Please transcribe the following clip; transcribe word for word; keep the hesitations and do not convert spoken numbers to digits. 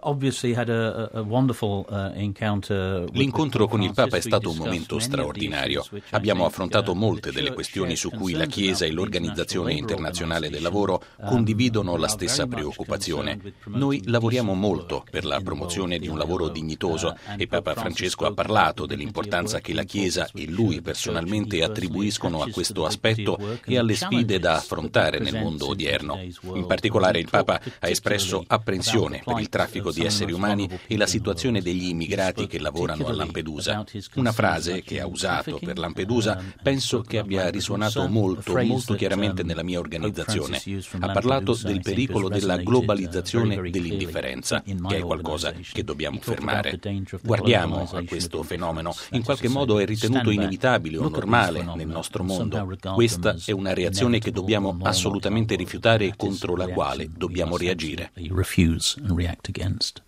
L'incontro con il Papa è stato un momento straordinario. Abbiamo affrontato molte delle questioni su cui la Chiesa e l'Organizzazione Internazionale del Lavoro condividono la stessa preoccupazione. Noi lavoriamo molto per la promozione di un lavoro dignitoso e Papa Francesco ha parlato dell'importanza che la Chiesa e lui personalmente attribuiscono a questo aspetto e alle sfide da affrontare nel mondo odierno. In particolare il Papa ha espresso apprensione per il traffico di esseri umani e la situazione degli immigrati che lavorano a Lampedusa. Una frase che ha usato per Lampedusa penso che abbia risuonato molto, molto chiaramente nella mia organizzazione. Ha parlato del pericolo della globalizzazione dell'indifferenza, che è qualcosa che dobbiamo fermare. Guardiamo a questo fenomeno. In qualche modo è ritenuto inevitabile o normale nel nostro mondo. Questa è una reazione che dobbiamo assolutamente rifiutare e contro la quale dobbiamo reagire.